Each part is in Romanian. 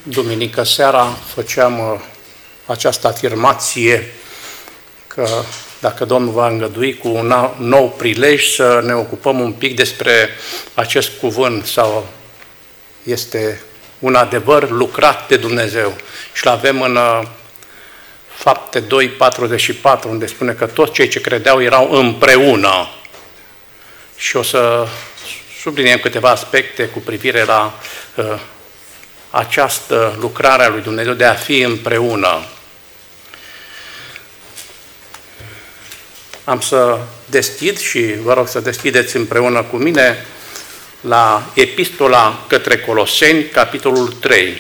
Duminică seara făceam această afirmație că dacă Domnul va îngădui cu un nou prilej să ne ocupăm un pic despre acest cuvânt sau este un adevăr lucrat de Dumnezeu. Și l-avem în Fapte 2:44, unde spune că toți cei ce credeau erau împreună. Și o să subliniem câteva aspecte cu privire la această lucrare a lui Dumnezeu de a fi împreună. Am să deschid și vă rog să deschideți împreună cu mine la Epistola către Coloseni, capitolul 3.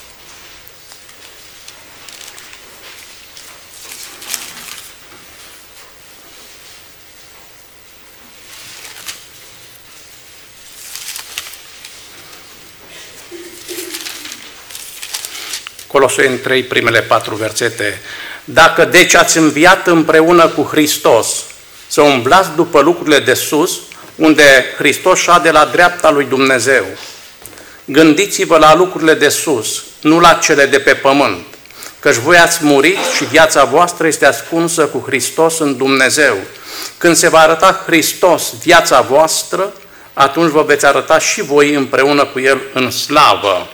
Coloseni 3, primele 4 versete. Dacă deci ați înviat împreună cu Hristos, să umblați după lucrurile de sus, unde Hristos șade la dreapta lui Dumnezeu. Gândiți-vă la lucrurile de sus, nu la cele de pe pământ, căci voi ați murit și viața voastră este ascunsă cu Hristos în Dumnezeu. Când se va arăta Hristos viața voastră, atunci vă veți arăta și voi împreună cu El în slavă.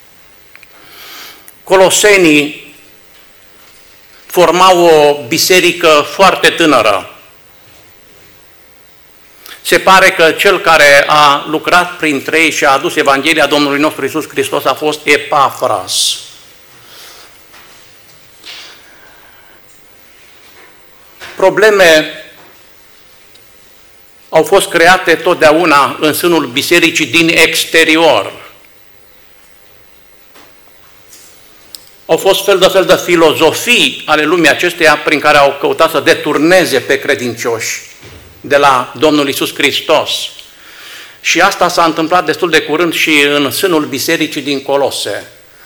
Colosenii formau o biserică foarte tânără. Se pare că cel care a lucrat printre ei și a adus Evanghelia Domnului nostru Iisus Hristos a fost Epafras. Probleme au fost create totdeauna în sânul bisericii din exterior. Au fost fel de filozofii ale lumii acesteia prin care au căutat să deturneze pe credincioși de la Domnul Iisus Hristos. Și asta s-a întâmplat destul de curând și în sânul bisericii din Colose.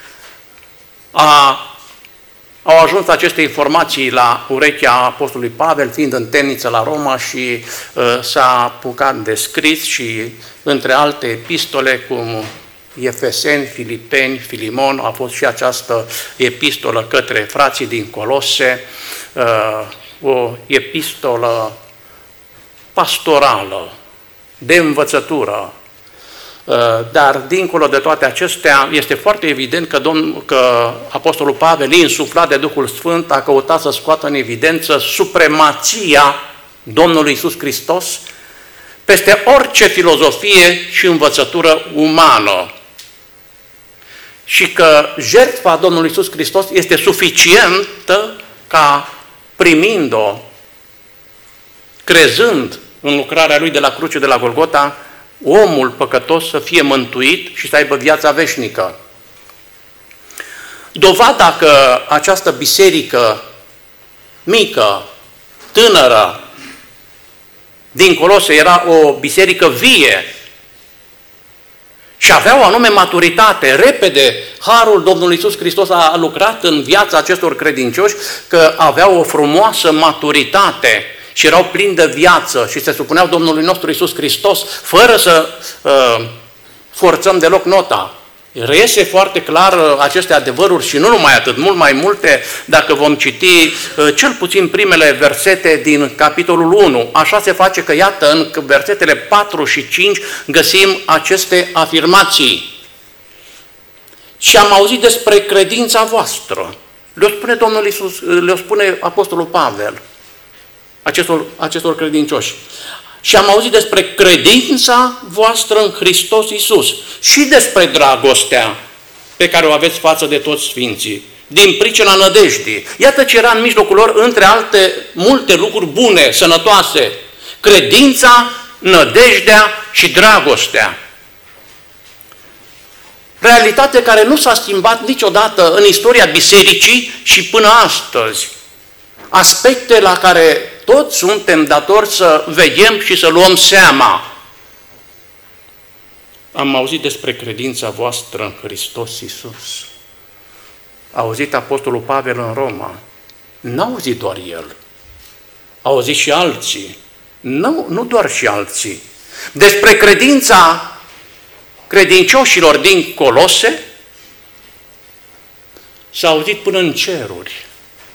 Au ajuns aceste informații la urechea apostolului Pavel, fiind în temniță la Roma, și s-a apucat de scris și, între alte epistole, cum Efeseni, Filipeni, Filimon, a fost și această epistolă către frații din Colose, o epistolă pastorală, de învățătură. Dar, dincolo de toate acestea, este foarte evident că apostolul Pavel, insuflat de Duhul Sfânt, a căutat să scoată în evidență supremația Domnului Iisus Hristos peste orice filozofie și învățătură umană. Și că jertfa Domnului Iisus Hristos este suficientă ca, primind-o, crezând în lucrarea Lui de la cruce de la Golgota, omul păcătos să fie mântuit și să aibă viața veșnică. Dovada că această biserică mică, tânără, din Colose era o biserică vie și avea o anume maturitate. Repede, harul Domnului Iisus Hristos a lucrat în viața acestor credincioși, că aveau o frumoasă maturitate și erau plini de viață și se supuneau Domnului nostru Iisus Hristos fără să forțăm deloc nota. Reiese foarte clar aceste adevăruri și nu numai atât, mult mai multe, dacă vom citi cel puțin primele versete din capitolul 1. Așa se face că, iată, în versetele 4 și 5 găsim aceste afirmații. Și am auzit despre credința voastră. Le-o spune Domnul Iisus, le-o spune apostolul Pavel acestor credincioși. Și am auzit despre credința voastră în Hristos Iisus și despre dragostea pe care o aveți față de toți sfinții, din pricina nădejdii. Iată ce era în mijlocul lor, între alte multe lucruri bune, sănătoase: credința, nădejdea și dragostea. Realitate care nu s-a schimbat niciodată în istoria bisericii și până astăzi. Aspecte la care toți suntem datori să veghem și să luăm seama. Am auzit despre credința voastră în Hristos Iisus. A auzit apostolul Pavel în Roma. N-a auzit doar el. A auzit și alții. Nu doar și alții. Despre credința credincioșilor din Colose, s-a auzit până în ceruri.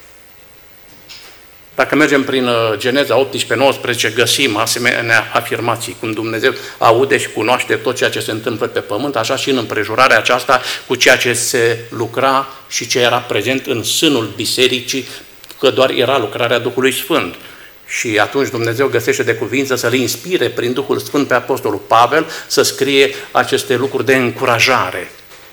Dacă mergem prin Geneza 18-19, găsim asemenea afirmații, cum Dumnezeu aude și cunoaște tot ceea ce se întâmplă pe pământ, așa și în împrejurarea aceasta cu ceea ce se lucra și ce era prezent în sânul bisericii, că doar era lucrarea Duhului Sfânt. Și atunci Dumnezeu găsește de cuvință să-L inspire prin Duhul Sfânt pe Apostolul Pavel să scrie aceste lucruri de încurajare.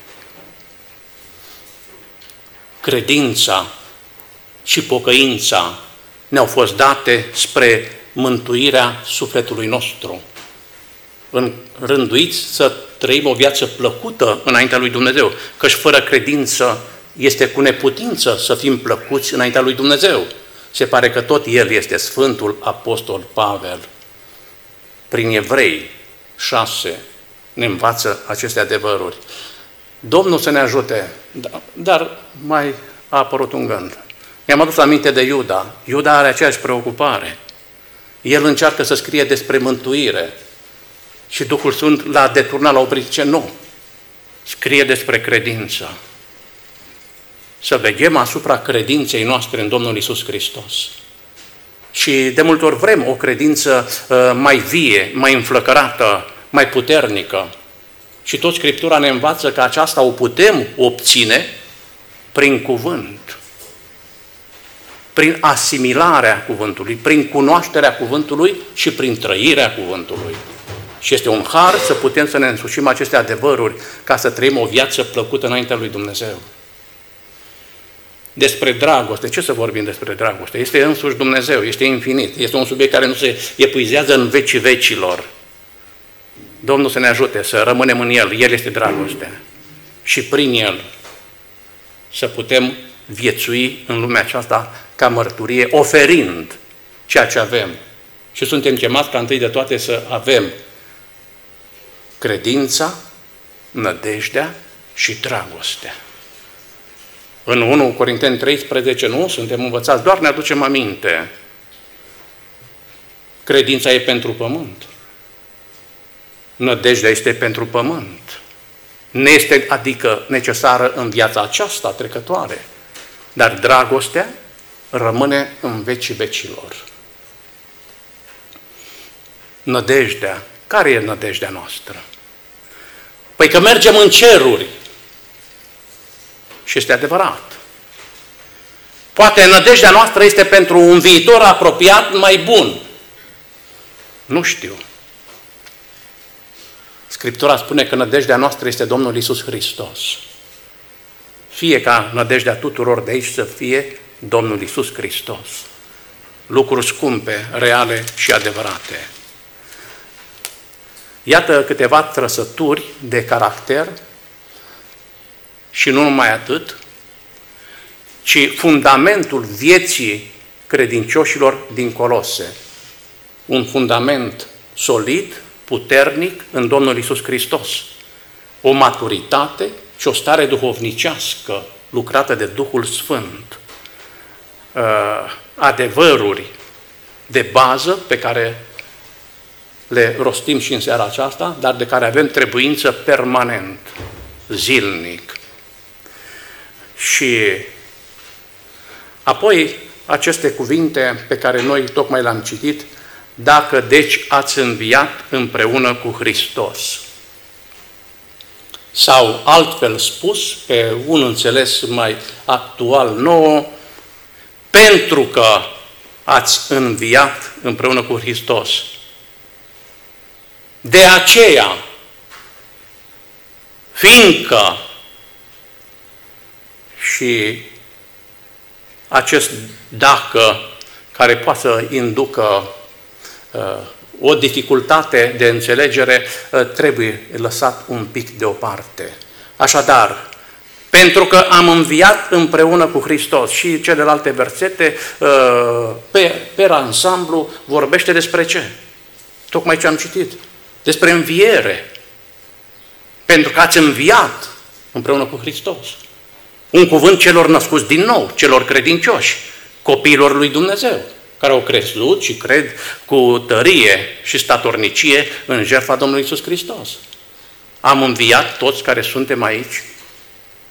Credința și pocăința ne-au fost date spre mântuirea sufletului nostru. Rânduiți să trăim o viață plăcută înaintea lui Dumnezeu, căci fără credință este cu neputință să fim plăcuți înaintea lui Dumnezeu. Se pare că tot el este Sfântul Apostol Pavel. Prin Evrei 6 ne învață aceste adevăruri. Domnul să ne ajute, dar mai a apărut un gând. Mi-am adus aminte de Iuda. Iuda are aceeași preocupare. El încearcă să scrie despre mântuire și Duhul Sfânt l-a deturnat, l-a oprit. Ce? Nu. Scrie despre credință. Să veghem asupra credinței noastre în Domnul Iisus Hristos. Și de multe ori vrem o credință mai vie, mai înflăcărată, mai puternică. Și tot Scriptura ne învață că aceasta o putem obține prin cuvânt, prin asimilarea cuvântului, prin cunoașterea cuvântului și prin trăirea cuvântului. Și este un har să putem să ne însușim aceste adevăruri ca să trăim o viață plăcută înaintea lui Dumnezeu. Despre dragoste, ce să vorbim despre dragoste? Este însuși Dumnezeu, este infinit, este un subiect care nu se epuizează în vecii vecilor. Domnul să ne ajute să rămânem în El, El este dragoste. Și prin El să putem viețui în lumea aceasta ca mărturie, oferind ceea ce avem. Și suntem chemați ca întâi de toate să avem credința, nădejdea și dragostea. În 1 Corinteni 13, nu? Suntem învățați, doar ne aducem aminte. Credința e pentru pământ. Nădejdea este pentru pământ. Nu este adică necesară în viața aceasta trecătoare. Dar dragostea rămâne în vecii vecilor. Nădejdea. Care e nădejdea noastră? Păi că mergem în ceruri. Și este adevărat. Poate nădejdea noastră este pentru un viitor apropiat mai bun. Nu știu. Scriptura spune că nădejdea noastră este Domnul Iisus Hristos. Fie ca nădejdea tuturor de aici să fie Domnul Iisus Hristos. Lucruri scumpe, reale și adevărate. Iată câteva trăsături de caracter și nu numai atât, ci fundamentul vieții credincioșilor din Colose. Un fundament solid, puternic în Domnul Iisus Hristos. O maturitate și o stare duhovnicească lucrată de Duhul Sfânt. Adevăruri de bază pe care le rostim și în seara aceasta, dar de care avem trebuință permanent, zilnic. Și apoi aceste cuvinte pe care noi tocmai le-am citit, dacă deci ați înviat împreună cu Hristos. Sau altfel spus, pe un înțeles mai actual nouă, pentru că ați înviat împreună cu Hristos. De aceea, fiindcă și acest dacă care poate să inducă o dificultate de înțelegere trebuie lăsat un pic deoparte. Așadar, pentru că am înviat împreună cu Hristos și celelalte versete, pe ansamblu, vorbește despre ce? Tocmai ce am citit. Despre înviere. Pentru că ați înviat împreună cu Hristos. Un cuvânt celor născuți din nou, celor credincioși, copiilor lui Dumnezeu, care au crezut și cred cu tărie și statornicie în jertfa Domnului Iisus Hristos. Am înviat toți care suntem aici.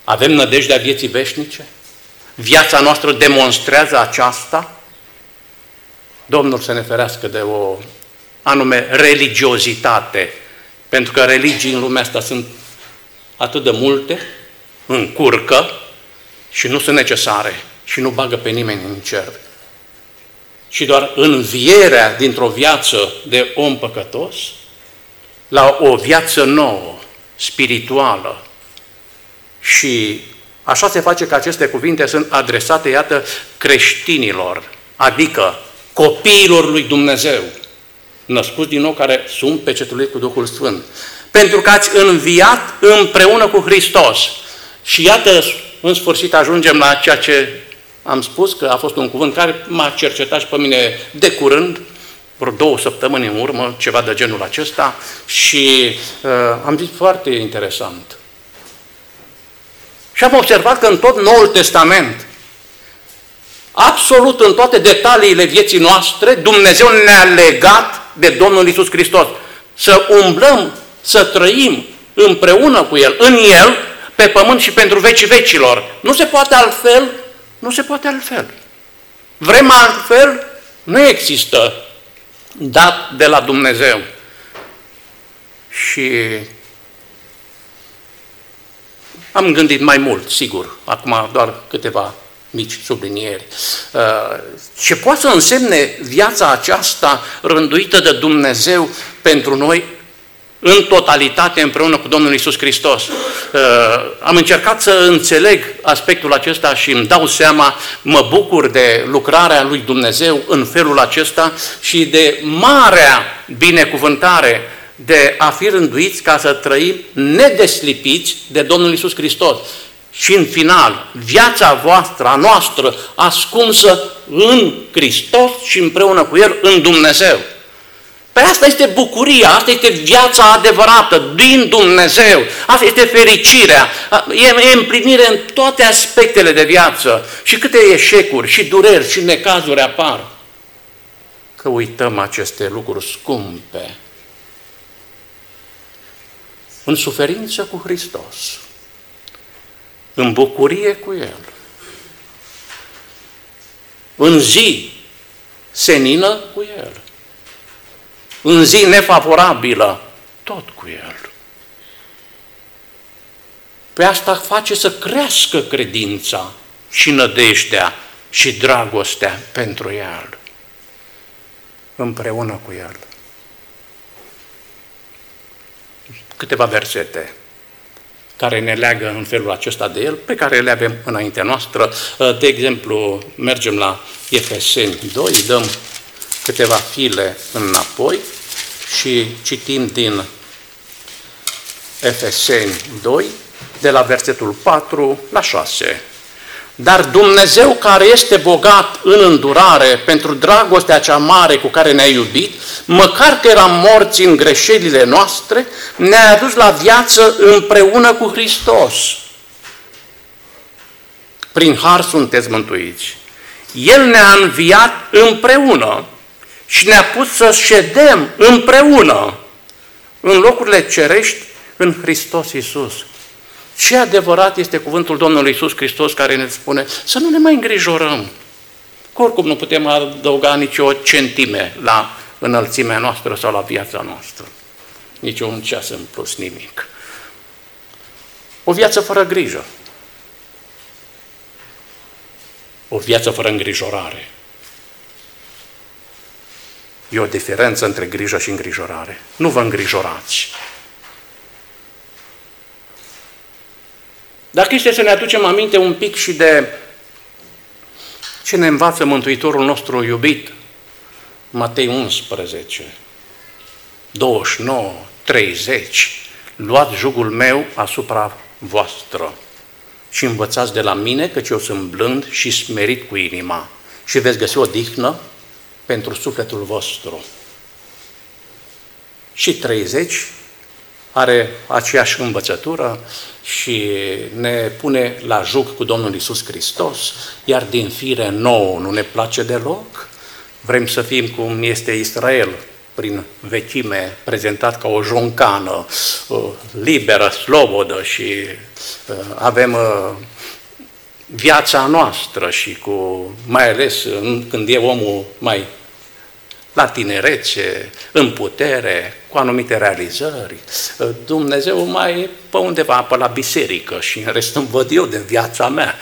Avem nădejdea vieții veșnice? Viața noastră demonstrează aceasta? Domnul să ne ferească de o anume religiozitate, pentru că religii în lumea asta sunt atât de multe, încurcă și nu sunt necesare și nu bagă pe nimeni în cer. Și doar învierea dintr-o viață de om păcătos la o viață nouă, spirituală. Și așa se face că aceste cuvinte sunt adresate, iată, creștinilor, adică copiilor lui Dumnezeu, născuți din nou, care sunt pecetuiți cu Duhul Sfânt. Pentru că ați înviat împreună cu Hristos. Și iată, în sfârșit ajungem la ceea ce am spus, că a fost un cuvânt care m-a cercetat și pe mine de curând, vreo 2 săptămâni în urmă, ceva de genul acesta, și am zis foarte interesant. Și am observat că în tot Noul Testament, absolut în toate detaliile vieții noastre, Dumnezeu ne-a legat de Domnul Iisus Hristos. Să umblăm, să trăim împreună cu El, în El, pe pământ și pentru vecii vecilor. Nu se poate altfel, nu se poate altfel. Vrem altfel? Nu există dat de la Dumnezeu. Și am gândit mai mult, sigur, acum doar câteva mici sublinieri. Ce poate să însemne viața aceasta rânduită de Dumnezeu pentru noi în totalitate împreună cu Domnul Iisus Hristos? Am încercat să înțeleg aspectul acesta și îmi dau seama, mă bucur de lucrarea lui Dumnezeu în felul acesta și de marea binecuvântare de a fi rânduiți ca să trăim nedeslipiți de Domnul Iisus Hristos. Și în final, viața voastră, a noastră, ascunsă în Hristos și împreună cu El în Dumnezeu. Păi asta este bucuria, asta este viața adevărată din Dumnezeu, asta este fericirea, e împlinire în toate aspectele de viață. Și câte eșecuri și dureri și necazuri apar, că uităm aceste lucruri scumpe. În suferință cu Hristos, în bucurie cu El, în zi senină cu El, în zi nefavorabilă, tot cu El. Pe asta face să crească credința și nădejdea și dragostea pentru El, împreună cu El. Câteva versete care ne leagă în felul acesta de El, pe care le avem înaintea noastră. De exemplu, mergem la Efeseni 2, dăm câteva file înapoi și citim din Efeseni 2, de la versetul 4 la 6. Dar Dumnezeu, care este bogat în îndurare pentru dragostea cea mare cu care ne-a iubit, măcar că eram morți în greșelile noastre, ne-a adus la viață împreună cu Hristos. Prin har sunteți mântuiți. El ne-a înviat împreună și ne-a pus să ședem împreună în locurile cerești în Hristos Iisus. Ce adevărat este cuvântul Domnului Iisus Hristos care ne spune să nu ne mai îngrijorăm. Că oricum nu putem adăuga nici o centime la înălțimea noastră sau la viața noastră. Nici un ceas în plus, nimic. O viață fără grijă. O viață fără îngrijorare. E o diferență între grijă și îngrijorare. Nu vă îngrijorați. Dacă este să ne aducem aminte un pic și de ce ne învață Mântuitorul nostru iubit, Matei 11, 29, 30, luați jugul meu asupra voastră și învățați de la mine, căci eu sunt blând și smerit cu inima și veți găsi o dihnă pentru sufletul vostru. Și 30 are aceeași învățătură și ne pune la jug cu Domnul Iisus Hristos, iar din fire nouă nu ne place deloc. Vrem să fim cum este Israel, prin vechime prezentat ca o joncană liberă, slobodă și avem viața noastră și mai ales când e omul mai la tinerețe, în putere, cu anumite realizări. Dumnezeu mai pe undeva, pe la biserică și în rest îmi văd eu de viața mea.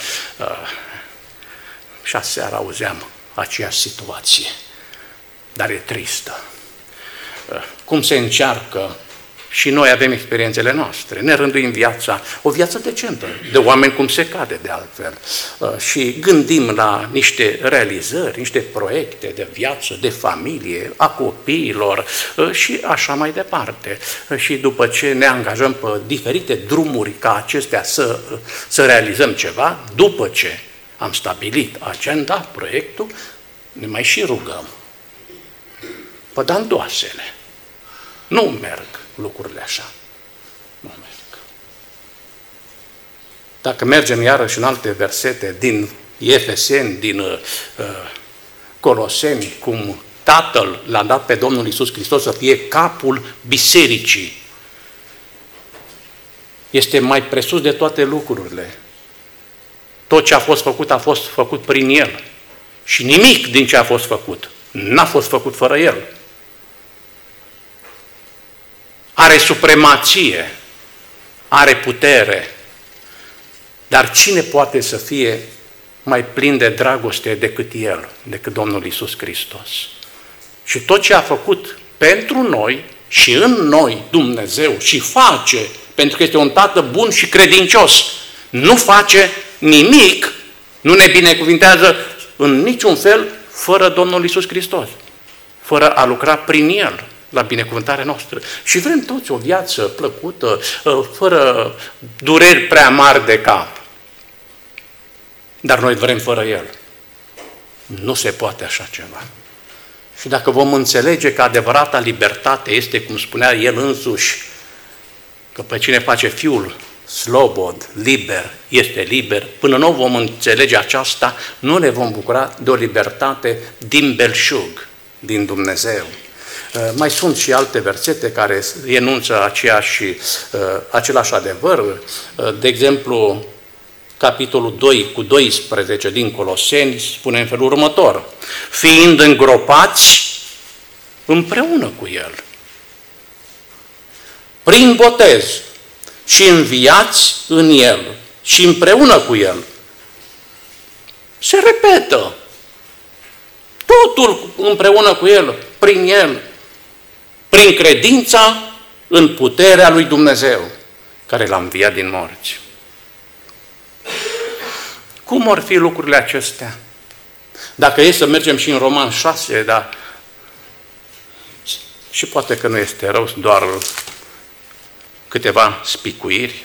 Și aseară auzeam aceeași situație, dar e tristă. Cum se încearcă și noi avem experiențele noastre, ne rânduim viața, o viață decentă, de oameni cum se cade de altfel. Și gândim la niște realizări, niște proiecte de viață, de familie, a copiilor și așa mai departe. Și după ce ne angajăm pe diferite drumuri ca acestea să realizăm ceva, după ce am stabilit agenda, proiectul, ne mai și rugăm. Pădandoasele. Nu merg lucrurile așa. Nu merg. Dacă mergem iarăși în alte versete din Efeseni, din Coloseni, cum Tatăl l-a dat pe Domnul Iisus Hristos să fie capul bisericii. Este mai presus de toate lucrurile. Tot ce a fost făcut prin El. Și nimic din ce a fost făcut n-a fost făcut fără El. Are supremație, are putere, dar cine poate să fie mai plin de dragoste decât El, decât Domnul Iisus Hristos? Și tot ce a făcut pentru noi și în noi Dumnezeu și face, pentru că este un Tată bun și credincios, nu face nimic, nu ne binecuvintează în niciun fel fără Domnul Iisus Hristos, fără a lucra prin El la binecuvântarea noastră. Și vrem toți o viață plăcută, fără dureri prea mari de cap. Dar noi vrem fără El. Nu se poate așa ceva. Și dacă vom înțelege că adevărata libertate este, cum spunea El însuși, că pe cine face Fiul slobod, liber, este liber, până nu vom înțelege aceasta, nu ne vom bucura de o libertate din belșug, din Dumnezeu. Mai sunt și alte versete care enunță același adevăr. De exemplu, capitolul 2 cu 12 din Coloseni spune în felul următor: fiind îngropați împreună cu El, prin botez și înviați în El și împreună cu El. Se repetă. Totul împreună cu El, prin El, prin credința în puterea lui Dumnezeu, care L-a înviat din morți. Cum ar fi lucrurile acestea? Dacă e să mergem și în Roman 6, dar și poate că nu este rău, doar câteva spicuiri.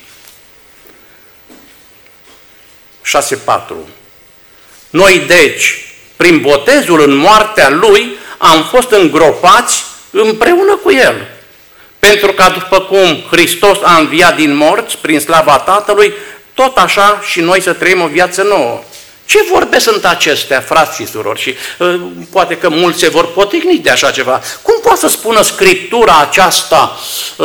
6:4. Noi, deci, prin botezul în moartea Lui, am fost îngropați împreună cu El. Pentru că după cum Hristos a înviat din morți prin slava Tatălui, tot așa și noi să trăim o viață nouă. Ce vorbe sunt acestea, frați și surori? Și poate că mulți se vor poticni de așa ceva. Cum poate să spună Scriptura aceasta?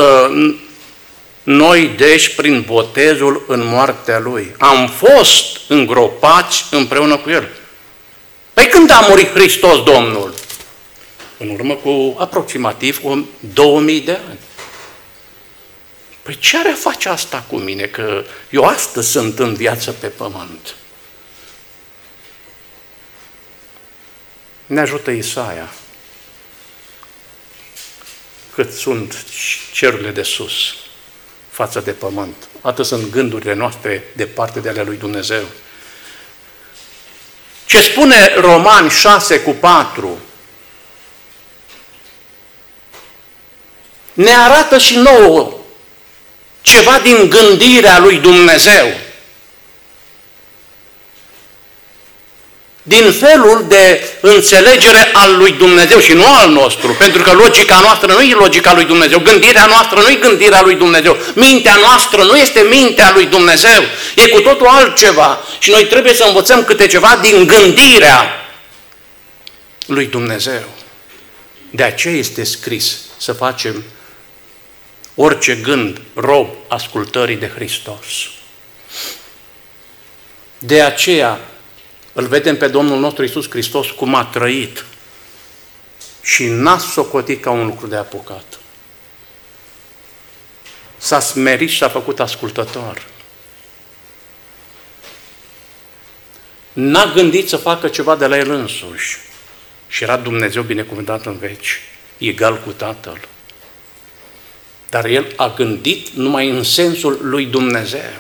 Noi, deci, prin botezul în moartea Lui, am fost îngropați împreună cu El. Păi când a murit Hristos Domnul? În urmă cu aproximativ 2000 de ani. Păi ce are face asta cu mine? Că eu astăzi sunt în viață pe pământ. Ne ajută Isaia. Cât sunt cerurile de sus față de pământ. Atât sunt gândurile noastre departe de ale lui Dumnezeu. Ce spune Romani 6:4 ne arată și nouă ceva din gândirea lui Dumnezeu. Din felul de înțelegere al lui Dumnezeu și nu al nostru, pentru că logica noastră nu e logica lui Dumnezeu, gândirea noastră nu e gândirea lui Dumnezeu, mintea noastră nu este mintea lui Dumnezeu, e cu totul altceva și noi trebuie să învățăm câte ceva din gândirea lui Dumnezeu. De aceea este scris să facem orice gând rob ascultării de Hristos. De aceea îl vedem pe Domnul nostru Iisus Hristos cum a trăit și n-a socotit ca un lucru de apucat. S-a smerit și s-a făcut ascultător. N-a gândit să facă ceva de la el însuși. Și era Dumnezeu binecuvântat în veci, egal cu Tatăl. Dar el a gândit numai în sensul lui Dumnezeu.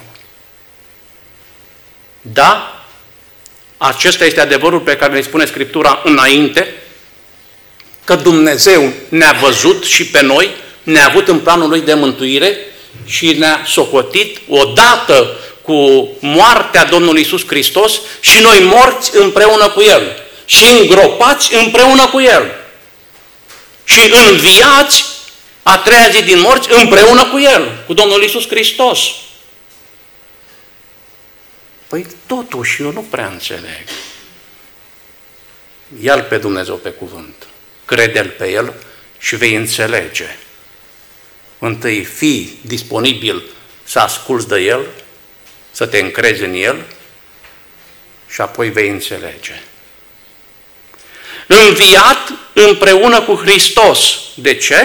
Da, acesta este adevărul pe care ne spune Scriptura înainte, că Dumnezeu ne-a văzut și pe noi, ne-a avut în planul lui de mântuire și ne-a socotit odată cu moartea Domnului Iisus Hristos și noi morți împreună cu El și îngropați împreună cu El și înviați a treia zi din morți împreună cu El, cu Domnul Iisus Hristos. Păi totuși eu nu prea înțeleg. Ia-L pe Dumnezeu pe cuvânt, crede-L pe El și vei înțelege. Întâi fii disponibil să asculți de El, să te încrezi în El și apoi vei înțelege. Înviat împreună cu Hristos. De ce?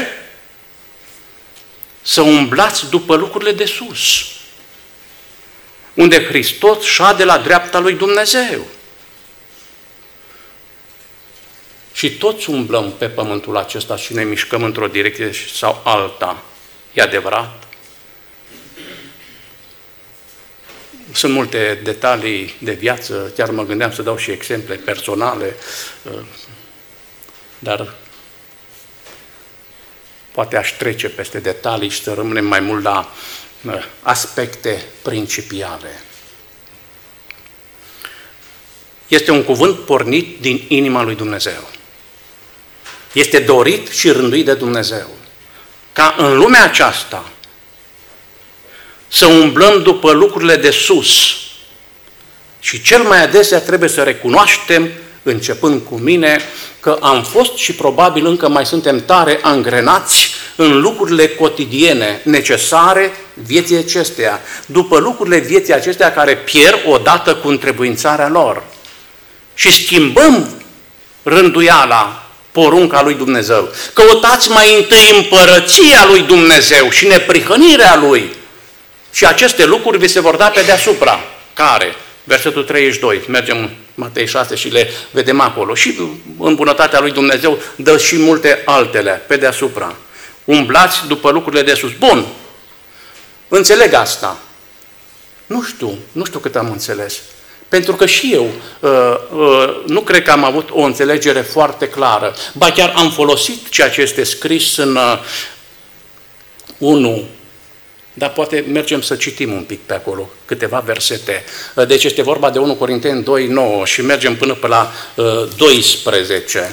Să umblați după lucrurile de sus, unde Hristos șade la dreapta lui Dumnezeu. Și toți umblăm pe pământul acesta și ne mișcăm într-o direcție sau alta. E adevărat? Sunt multe detalii de viață, chiar mă gândeam să dau și exemple personale, dar poate aș trece peste detalii și să rămânem mai mult la aspecte principiale. Este un cuvânt pornit din inima lui Dumnezeu. Este dorit și rânduit de Dumnezeu. Ca în lumea aceasta să umblăm după lucrurile de sus. Și cel mai adesea trebuie să recunoaștem, începând cu mine, că am fost și probabil încă mai suntem tare angrenați în lucrurile cotidiene necesare vieții acesteia, după lucrurile vieții acesteia care pierd odată cu întrebuințarea lor. Și schimbăm rânduiala, porunca lui Dumnezeu. Căutați mai întâi împărăția lui Dumnezeu și neprihănirea Lui. Și aceste lucruri vi se vor da pe deasupra. Care? Versetul 32. Mergem în Matei 6 și le vedem acolo. Și în bunătatea lui Dumnezeu dă și multe altele pe deasupra. Umblați după lucrurile de sus. Bun. Înțeleg asta. Nu știu cât am înțeles. Pentru că și eu nu cred că am avut o înțelegere foarte clară. Ba chiar am folosit ceea ce este scris în 1. Dar poate mergem să citim un pic pe acolo, câteva versete. Deci este vorba de 1 Corinteni 2:9 și mergem până pe la 12.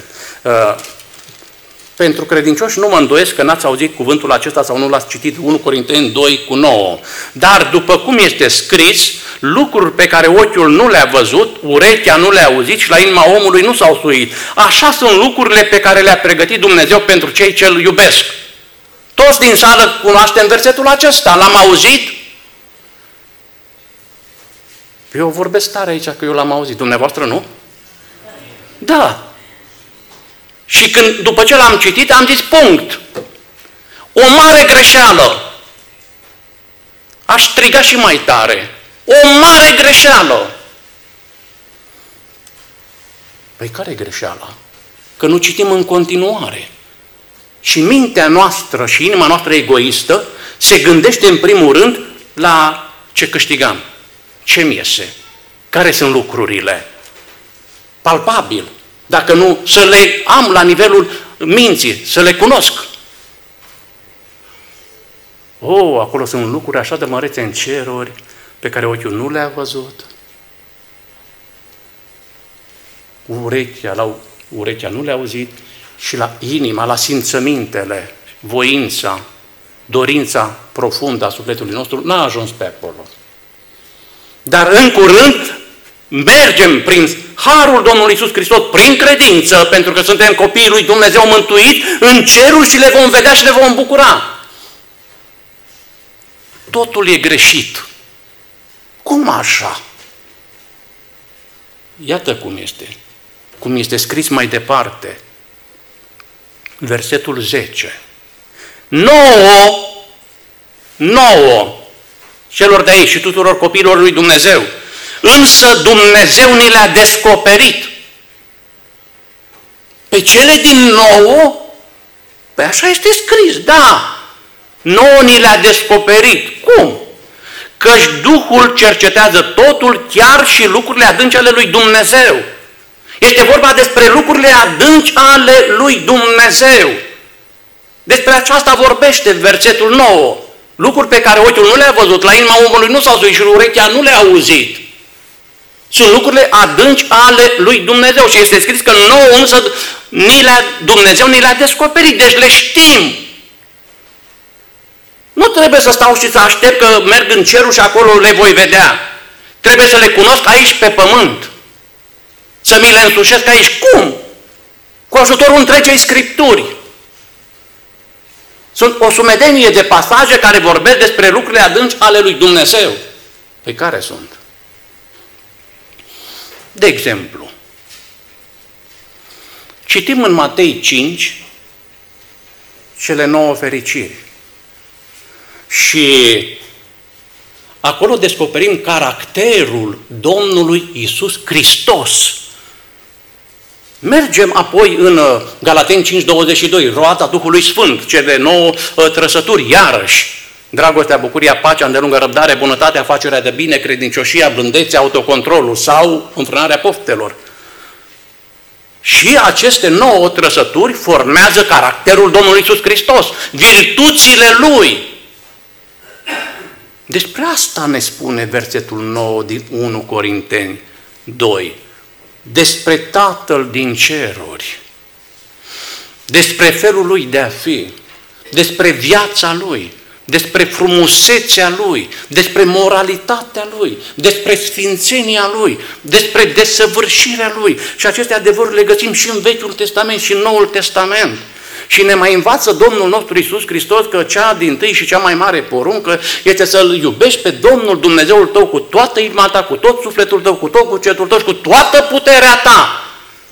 Pentru credincioși nu mă îndoiesc că n-ați auzit cuvântul acesta sau nu l-ați citit, 1 Corinteni 2:9. Dar după cum este scris, lucruri pe care ochiul nu le-a văzut, urechea nu le-a auzit și la inima omului nu s-au suit. Așa sunt lucrurile pe care le-a pregătit Dumnezeu pentru cei ce îl iubesc. Toți din sală cunoaștem versetul acesta, l-am auzit? Eu vorbesc tare aici că eu l-am auzit, dumneavoastră nu? Da. Și când, după ce l-am citit, am zis punct. O mare greșeală. Aș striga și mai tare. O mare greșeală. Păi care e greșeala? Că nu citim în continuare. Și mintea noastră și inima noastră egoistă se gândește în primul rând la ce câștigam, ce-mi iese, care sunt lucrurile. Palpabil. Dacă nu, să le am la nivelul minții, să le cunosc. Acolo sunt lucruri așa de mărețe în ceruri, pe care ochiul nu le-a văzut. Urechea nu le-a auzit și la inima, la simțămintele, voința, dorința profundă a sufletului nostru n-a ajuns pe acolo. Dar în curând mergem prin harul Domnului Iisus Hristos, prin credință, pentru că suntem copiii lui Dumnezeu mântuit, în cerul și le vom vedea și le vom bucura. Totul e greșit. Cum așa? Iată cum este. Cum este scris mai departe. Versetul 10. Nouă celor de aici și tuturor copiilor lui Dumnezeu. Însă Dumnezeu ni le-a descoperit. Pe cele din nouă, păi așa este scris, da. Nouă ni le-a descoperit. Cum? Căci Duhul cercetează totul, chiar și lucrurile adânci ale lui Dumnezeu. Este vorba despre lucrurile adânci ale lui Dumnezeu. Despre aceasta vorbește versetul 9. Lucruri pe care ochiul nu le-a văzut, la inima omului nu s-au suit și urechea nu le-a auzit. Sunt lucrurile adânci ale lui Dumnezeu. Și este scris că nouă însă Dumnezeu ni le-a descoperit. Deci le știm. Nu trebuie să stau și să aștept că merg în cerul și acolo le voi vedea. Trebuie să le cunosc aici pe pământ. Să mi le însușesc aici. Cum? Cu ajutorul întregei Scripturi. Sunt o sumedenie de pasaje care vorbesc despre lucrurile adânci ale lui Dumnezeu. Pe care sunt? De exemplu, citim în Matei 5 cele 9 fericiri. Și acolo descoperim caracterul Domnului Iisus Hristos. Mergem apoi în Galateni 5:22, roada Duhului Sfânt, cele 9 trăsături, iarăși. Dragostea, bucuria, pacea, îndelungă răbdare, bunătatea, facerea de bine, credincioșia, blândețea, autocontrolul sau înfrânarea poftelor. Și aceste 9 trăsături formează caracterul Domnului Iisus Hristos, virtuțile Lui. Despre asta ne spune versetul 9 din 1 Corinteni 2. Despre Tatăl din ceruri, despre felul Lui de a fi, despre viața Lui, despre frumusețea Lui, despre moralitatea Lui, despre sfințenia Lui, despre desăvârșirea Lui. Și aceste adevăruri le găsim și în Vechiul Testament și în Noul Testament. Și ne mai învață Domnul nostru Iisus Hristos că cea dintâi și cea mai mare poruncă este să-L iubești pe Domnul Dumnezeul tău cu toată inima ta, cu tot sufletul tău, cu tot cugetul tău și cu toată puterea ta.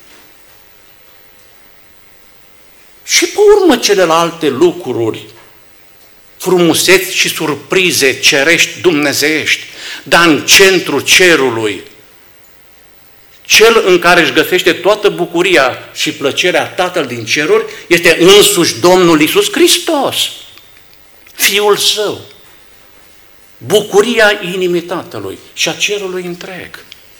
Și pe urmă celelalte lucruri, frumuseți și surprize cerești dumnezeiești, dar în centrul cerului, cel în care își găsește toată bucuria și plăcerea Tatăl din ceruri este însuși Domnul Iisus Hristos, Fiul Său. Bucuria inimii Tatălui și a cerului întreg.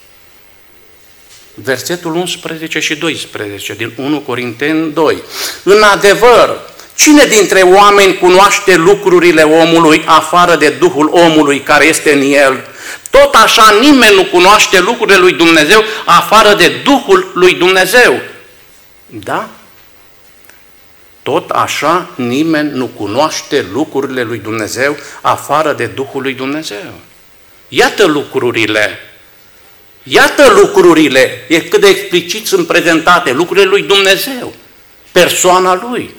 Versetul 11 și 12 din 1 Corinteni 2. În adevăr, cine dintre oameni cunoaște lucrurile omului afară de Duhul omului care este în el? Tot așa nimeni nu cunoaște lucrurile lui Dumnezeu afară de Duhul lui Dumnezeu. Da? Tot așa nimeni nu cunoaște lucrurile lui Dumnezeu afară de Duhul lui Dumnezeu. Iată lucrurile. Iată lucrurile. E cât de explicit sunt prezentate. Lucrurile lui Dumnezeu. Persoana Lui.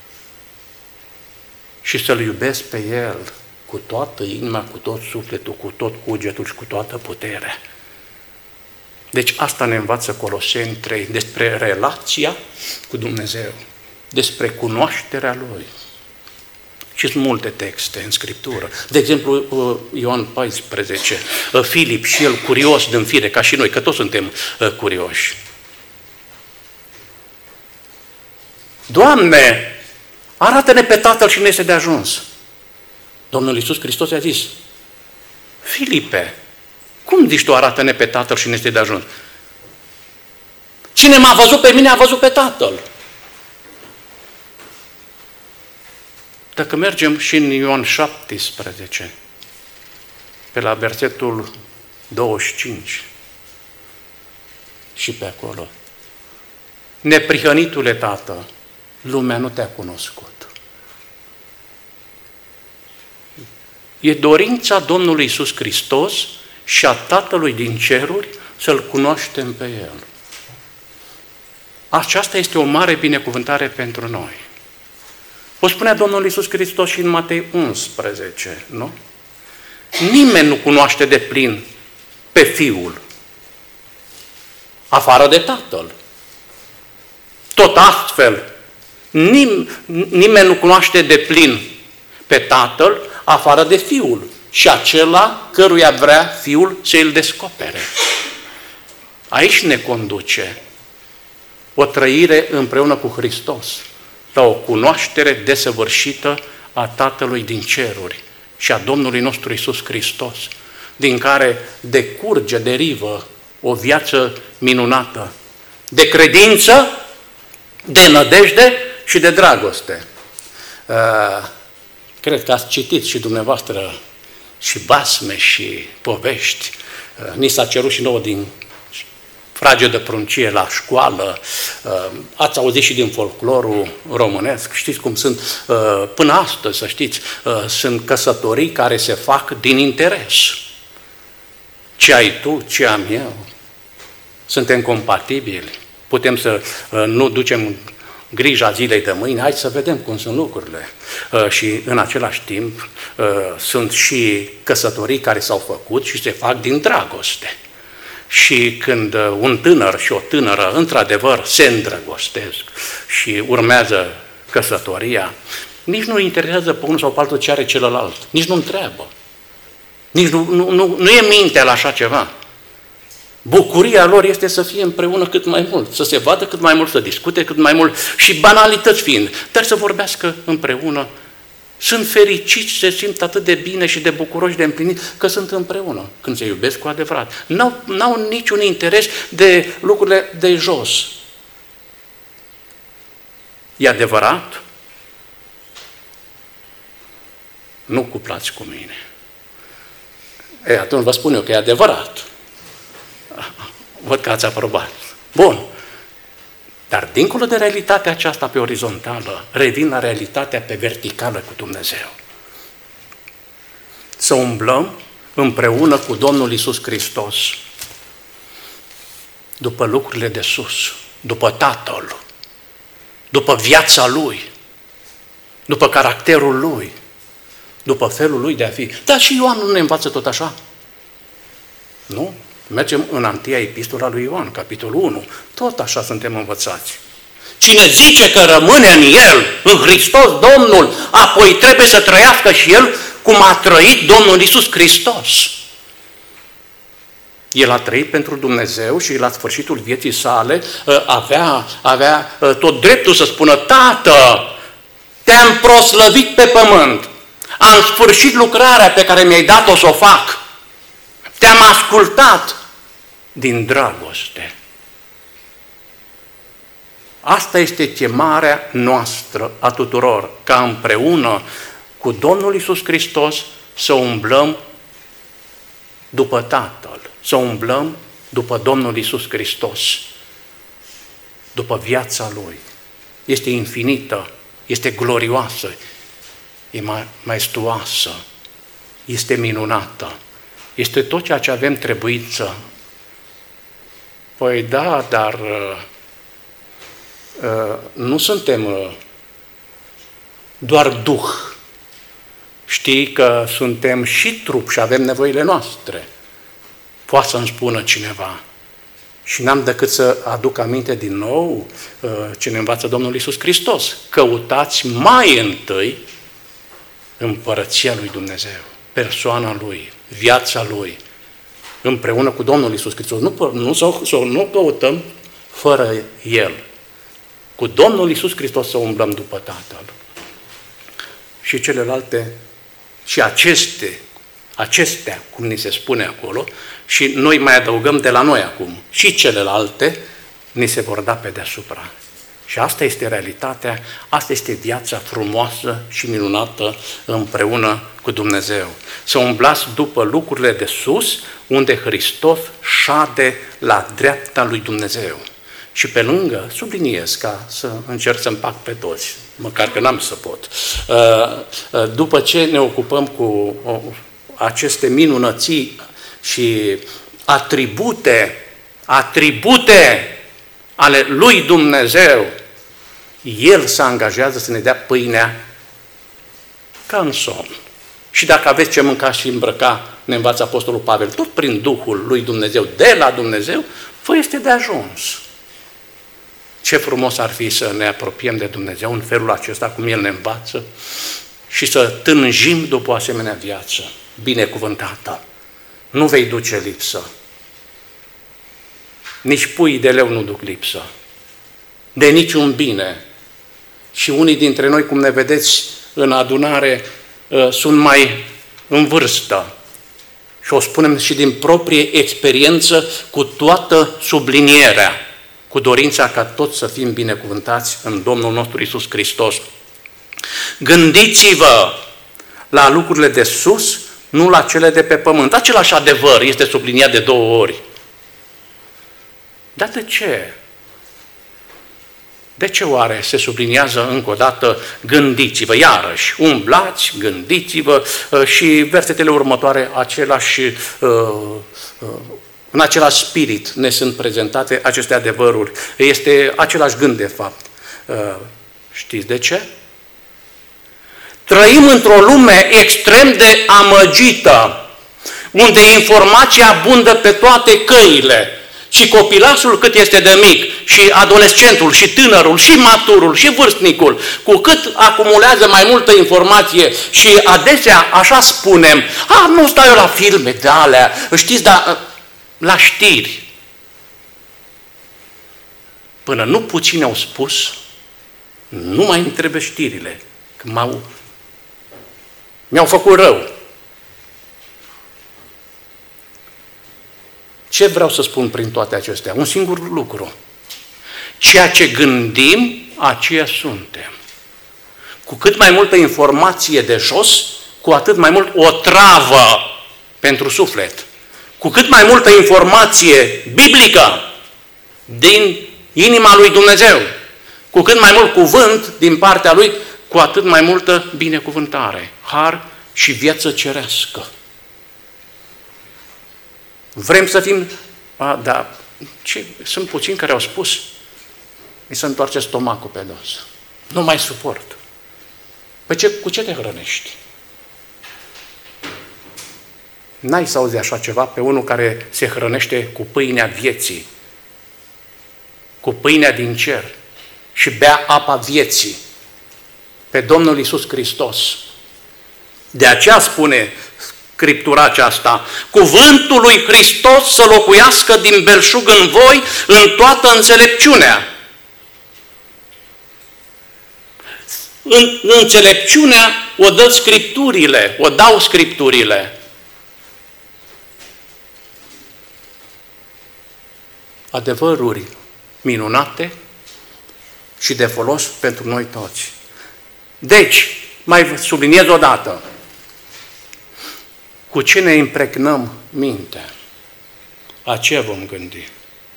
Și să-L iubesc pe El cu toată inima, cu tot sufletul, cu tot cugetul și cu toată puterea. Deci asta ne învață Coloseni 3, despre relația cu Dumnezeu, despre cunoașterea Lui. Și sunt multe texte în Scriptură. De exemplu, Ioan 14, Filip și el curios din fire, ca și noi, că toți suntem curioși. Doamne, arată-ne pe Tatăl și ne este de ajuns. Domnul Iisus Hristos i-a zis, Filipe, cum zici tu arată-ne pe Tatăl și ne este de ajuns? Cine m-a văzut pe mine a văzut pe Tatăl. Dacă mergem și în Ioan 17, pe la versetul 25 și pe acolo, neprihănitule Tată, lumea nu te-a cunoscut. E dorința Domnului Iisus Hristos și a Tatălui din ceruri să-L cunoaștem pe El. Aceasta este o mare binecuvântare pentru noi. O spunea Domnul Iisus Hristos și în Matei 11, nu? Nimeni nu cunoaște de plin pe Fiul, afară de Tatăl. Tot astfel, nimeni nu cunoaște de plin pe Tatăl, afară de Fiul și acela căruia vrea Fiul să îl descopere. Aici ne conduce o trăire împreună cu Hristos, la o cunoaștere desăvârșită a Tatălui din ceruri și a Domnului nostru Iisus Hristos, din care decurge, derivă o viață minunată, de credință, de nădejde și de dragoste. Cred că ați citit și dumneavoastră și basme și povești. Ni s-a cerut și nouă din fragedă pruncie la școală, ați auzit și din folclorul românesc, știți cum sunt, până astăzi, să știți, sunt căsătorii care se fac din interes. Ce ai tu, ce am eu? Suntem compatibili, putem să nu ducem grija zilei de mâine, hai să vedem cum sunt lucrurile. Și în același timp sunt și căsătorii care s-au făcut și se fac din dragoste. Și când un tânăr și o tânără într-adevăr se îndrăgostesc și urmează căsătoria, nici nu interesează pe unul sau pe altul ce are celălalt, nici nu întreabă. Nici nu e mintea la așa ceva. Bucuria lor este să fie împreună cât mai mult, să se vadă cât mai mult, să discute cât mai mult și banalități fiind, dar să vorbească împreună. Sunt fericiți, se simt atât de bine și de bucuroși, de împlinit, că sunt împreună, când se iubesc cu adevărat. N-au niciun interes de lucrurile de jos. E adevărat? Nu cuplați cu mine. Atunci vă spun eu că e adevărat. Văd că ați aprobat. Bun. Dar dincolo de realitatea aceasta pe orizontală, revin la realitatea pe verticală cu Dumnezeu. Să umblăm împreună cu Domnul Iisus Hristos după lucrurile de sus, după Tatăl, după viața Lui, după caracterul Lui, după felul Lui de a fi. Dar și Ioan nu ne învață tot așa? Nu? Mergem în întâia epistola lui Ioan, capitolul 1. Tot așa suntem învățați. Cine zice că rămâne în El, în Hristos Domnul, apoi trebuie să trăiască și El cum a trăit Domnul Iisus Hristos. El a trăit pentru Dumnezeu și la sfârșitul vieții sale avea tot dreptul să spună: Tată, te-am proslăvit pe pământ, am sfârșit lucrarea pe care mi-ai dat-o să o fac. Te-am ascultat din dragoste. Asta este chemarea noastră a tuturor, ca împreună cu Domnul Iisus Hristos să umblăm după Tatăl, să umblăm după Domnul Iisus Hristos, după viața Lui. Este infinită, este glorioasă, e maestuoasă, este minunată. Este tot ceea ce avem trebuință. Păi da, dar nu suntem doar duh. Știi că suntem și trup și avem nevoile noastre. Poate să-mi spună cineva. Și n-am decât să aduc aminte din nou ce ne învață Domnul Iisus Hristos. Căutați mai întâi împărăția lui Dumnezeu, persoana Lui, viața Lui, împreună cu Domnul Iisus Hristos. Nu căutăm fără El. Cu Domnul Iisus Hristos să umblăm după Tatăl. Și celelalte, și acestea, cum ni se spune acolo, și noi mai adăugăm de la noi acum, și celelalte ni se vor da pe deasupra. Și asta este realitatea, asta este viața frumoasă și minunată împreună cu Dumnezeu. Să umblați după lucrurile de sus, unde Hristos șade la dreapta lui Dumnezeu. Și pe lângă, subliniez ca să încerc să împac pe toți, măcar că n-am să pot. După ce ne ocupăm cu aceste minunății și atribute ale lui Dumnezeu, El se angajează să ne dea pâinea ca în somn. Și dacă aveți ce mânca și îmbrăca, ne învață Apostolul Pavel, tot prin Duhul lui Dumnezeu, de la Dumnezeu, vă este de ajuns. Ce frumos ar fi să ne apropiem de Dumnezeu în felul acesta, cum El ne învață, și să tânjim după o asemenea viață binecuvântată. Nu vei duce lipsă. Nici puii de leu nu duc lipsă. De niciun bine. Și unii dintre noi, cum ne vedeți în adunare, sunt mai în vârstă. Și o spunem și din proprie experiență, cu toată sublinierea, cu dorința ca toți să fim binecuvântați în Domnul nostru Iisus Hristos. Gândiți-vă la lucrurile de sus, nu la cele de pe pământ. Același adevăr este subliniat de 2 ori. Dar de ce? De ce oare se subliniază încă o dată gândiți-vă? Iarăși, umblați, gândiți-vă și versetele următoare în același spirit ne sunt prezentate aceste adevăruri. Este același gând, de fapt. Știți de ce? Trăim într-o lume extrem de amăgită, unde informația abundă pe toate căile. Și copilașul cât este de mic, și adolescentul, și tânărul, și maturul, și vârstnicul, cu cât acumulează mai multă informație și adesea așa spunem, nu stau eu la filme de alea, știți, dar la știri. Până nu puțini au spus, nu mai îmi trebuie știrile, că mi-au făcut rău. Ce vreau să spun prin toate acestea? Un singur lucru. Ceea ce gândim, aceea suntem. Cu cât mai multă informație de jos, cu atât mai mult o travă pentru suflet. Cu cât mai multă informație biblică din inima lui Dumnezeu, cu cât mai mult cuvânt din partea Lui, cu atât mai multă binecuvântare, har și viață cerească. Vrem să fim... sunt puțini care au spus, mi se întoarce stomacul pe dos. Nu mai suport. Păi cu ce te hrănești? N-ai să auzi așa ceva pe unul care se hrănește cu pâinea vieții, cu pâinea din cer și bea apa vieții, pe Domnul Iisus Hristos. De aceea spune Scriptura aceasta, cuvântul lui Hristos să locuiască din belșug în voi în toată înțelepciunea. Înțelepciunea o dă Scripturile, o dau Scripturile. Adevăruri minunate și de folos pentru noi toți. Deci, mai subliniez o dată, cu ce ne impregnăm mintea, aceea vom gândi.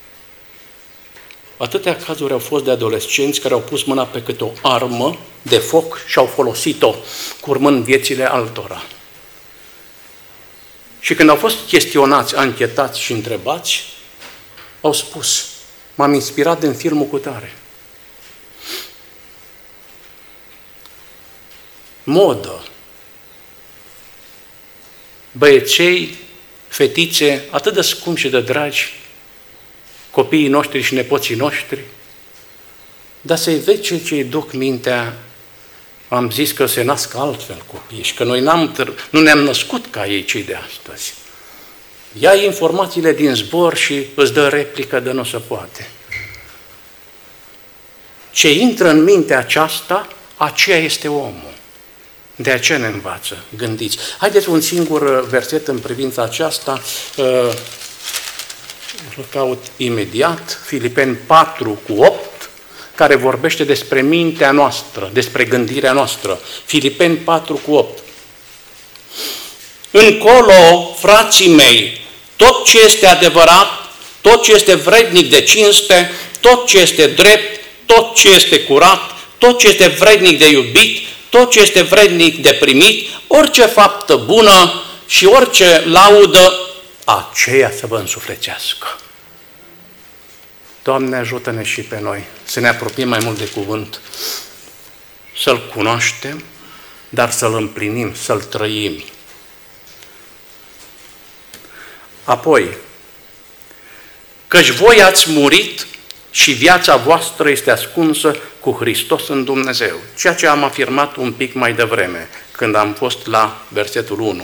Atâtea cazuri au fost de adolescenți care au pus mâna pe câte o armă de foc și au folosit-o, curmând viețile altora. Și când au fost chestionați, anchetați și întrebați, au spus, m-am inspirat din filmul cutare. Modă. Băieței, fetițe, atât de scumpi și de dragi, copiii noștri și nepoții noștri, dar să-i vezi ce îi duc mintea, am zis că se nasc altfel copiii și că noi nu ne-am născut ca ei cei de astăzi. Ia informațiile din zbor și îți dă replică de nu se poate. Ce intră în mintea aceasta, aceea este omul. De aceea ne învață, gândiți. Haideți un singur verset în privința aceasta, îl caut imediat, Filipeni 4:8, care vorbește despre mintea noastră, despre gândirea noastră. Filipeni 4:8. Încolo, frații mei, tot ce este adevărat, tot ce este vrednic de cinste, tot ce este drept, tot ce este curat, tot ce este vrednic de iubit, tot ce este vrednic de primit, orice faptă bună și orice laudă, aceea să vă însuflețească. Doamne, ajută-ne și pe noi să ne apropiem mai mult de cuvânt, să-L cunoaștem, dar să-L împlinim, să-L trăim. Apoi, căci voi ați murit și viața voastră este ascunsă cu Hristos în Dumnezeu. Ceea ce am afirmat un pic mai devreme, când am fost la versetul 1.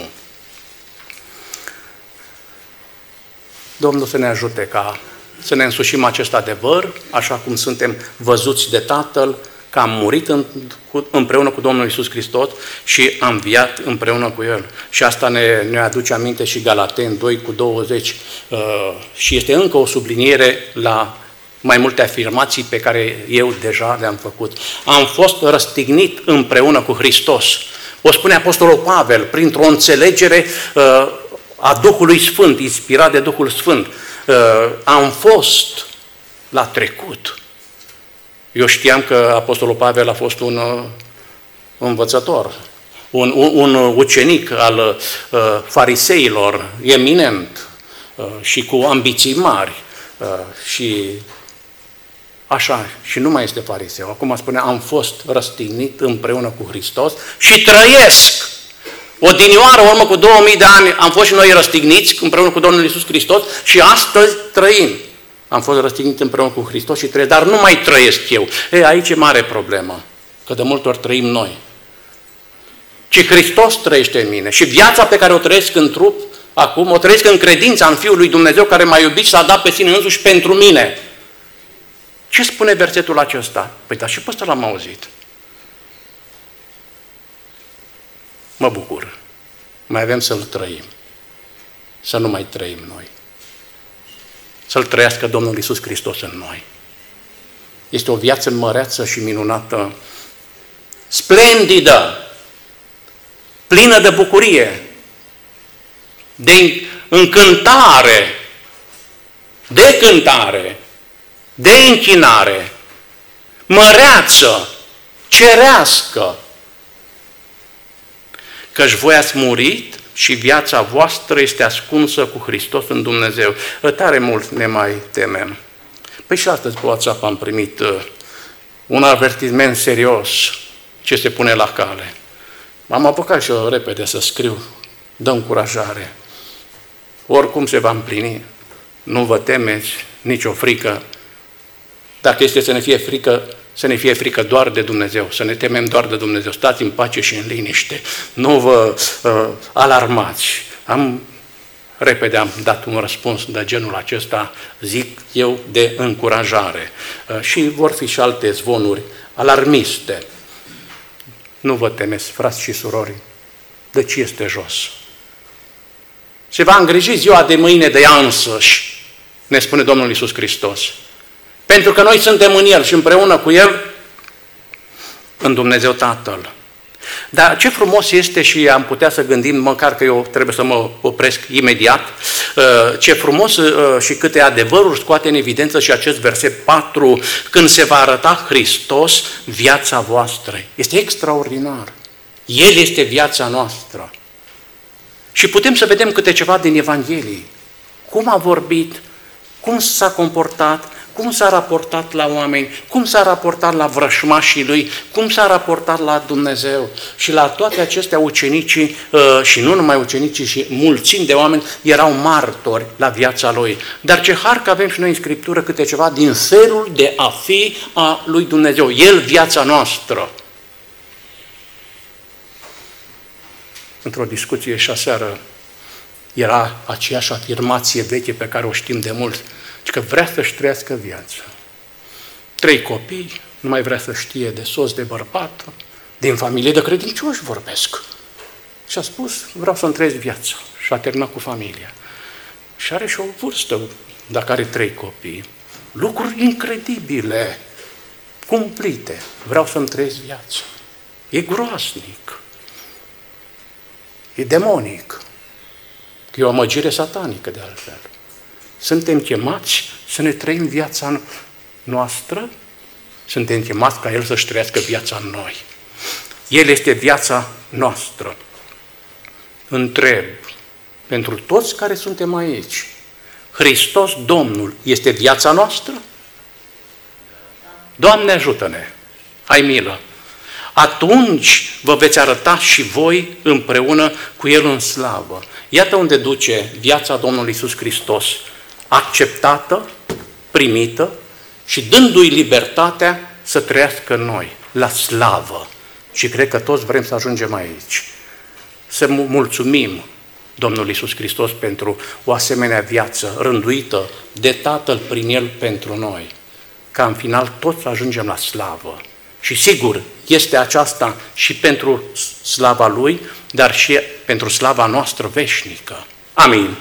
Domnul să ne ajute ca să ne însușim acest adevăr, așa cum suntem văzuți de Tatăl, că am murit împreună cu Domnul Iisus Hristos și am înviat împreună cu El. Și asta ne aduce aminte și Galateni 2:20 și este încă o subliniere la mai multe afirmații pe care eu deja le-am făcut. Am fost răstignit împreună cu Hristos. O spune Apostolul Pavel, printr-o înțelegere a Duhului Sfânt, inspirat de Duhul Sfânt. Am fost la trecut. Eu știam că Apostolul Pavel a fost un învățător, un ucenic al fariseilor, eminent și cu ambiții mari și așa, și nu mai este fariseu. Acum spune, am fost răstignit împreună cu Hristos și trăiesc. Odinioară, urmă cu 2000 de ani, am fost și noi răstigniți împreună cu Domnul Iisus Hristos și astăzi trăim. Am fost răstignit împreună cu Hristos și trăiesc, dar nu mai trăiesc eu. Aici e mare problemă, că de multe ori trăim noi. Ci Hristos trăiește în mine și viața pe care o trăiesc în trup, acum, o trăiesc în credința în Fiul lui Dumnezeu care m-a iubit și s-a dat pe sine însuși pentru mine. Ce spune versetul acesta? Păi, dar și pe ăsta l-am auzit. Mă bucur. Mai avem să-L trăim. Să nu mai trăim noi. Să-L trăiască Domnul Iisus Hristos în noi. Este o viață măreață și minunată, splendidă, plină de bucurie, de încântare, de cântare, de închinare, măreață, cerească, căci voi ați murit și viața voastră este ascunsă cu Hristos în Dumnezeu. Tare mult ne mai temem. Păi și astăzi pe WhatsApp am primit un avertisment serios ce se pune la cale. M-am apucat și eu repede să scriu, dă încurajare. Oricum se va împlini, nu vă temeți, nicio frică. Dacă este să ne fie frică, să ne fie frică doar de Dumnezeu, să ne temem doar de Dumnezeu. Stați în pace și în liniște, nu vă alarmați. Repede am dat un răspuns de genul acesta, zic eu, de încurajare. Și vor fi și alte zvonuri alarmiste. Nu vă temeți, frați și surori, de ce este jos. Se va îngriji ziua de mâine de ea însăși, ne spune Domnul Iisus Hristos. Pentru că noi suntem în El și împreună cu El în Dumnezeu Tatăl. Dar ce frumos este și am putea să gândim, măcar că eu trebuie să mă opresc imediat, ce frumos și câte adevăruri scoate în evidență și acest verset 4, când se va arăta Hristos viața voastră. Este extraordinar. El este viața noastră. Și putem să vedem câte ceva din Evanghelie. Cum a vorbit, cum s-a comportat, cum s-a raportat la oameni, cum s-a raportat la vrășmașii lui, cum s-a raportat la Dumnezeu. Și la toate acestea ucenicii, și nu numai ucenicii, și mulțimi de oameni erau martori la viața lui. Dar ce har că avem și noi în Scriptură câte ceva din felul de a fi a lui Dumnezeu. El, viața noastră. Într-o discuție și aseară era aceeași afirmație veche pe care o știm de mult, că vrea să-și trăiască viața. 3 copii, nu mai vrea să știe de soț, de bărbat, din familie de credincioși vorbesc. Și a spus, vreau să-mi trăiesc viața. Și a terminat cu familia. Și are și o vârstă, dacă are 3 copii. Lucruri incredibile, cumplite. Vreau să-mi trăiesc viața. E groaznic. E demonic. E o amăgire satanică de altfel. Suntem chemați să ne trăim viața noastră, suntem chemați ca El să-și trăiască viața în noi. El este viața noastră. Întreb, pentru toți care suntem aici. Hristos Domnul este viața noastră? Doamne ajută-ne! Ai milă! Atunci vă veți arăta și voi împreună cu El în slavă. Iată unde duce viața Domnului Iisus Hristos, acceptată, primită și dându-i libertatea să trăiască în noi, la slavă. Și cred că toți vrem să ajungem aici. Să mulțumim Domnul Iisus Hristos pentru o asemenea viață rânduită de Tatăl prin El pentru noi, ca în final toți să ajungem la slavă. Și sigur, este aceasta și pentru slava Lui, dar și pentru slava noastră veșnică. Amin.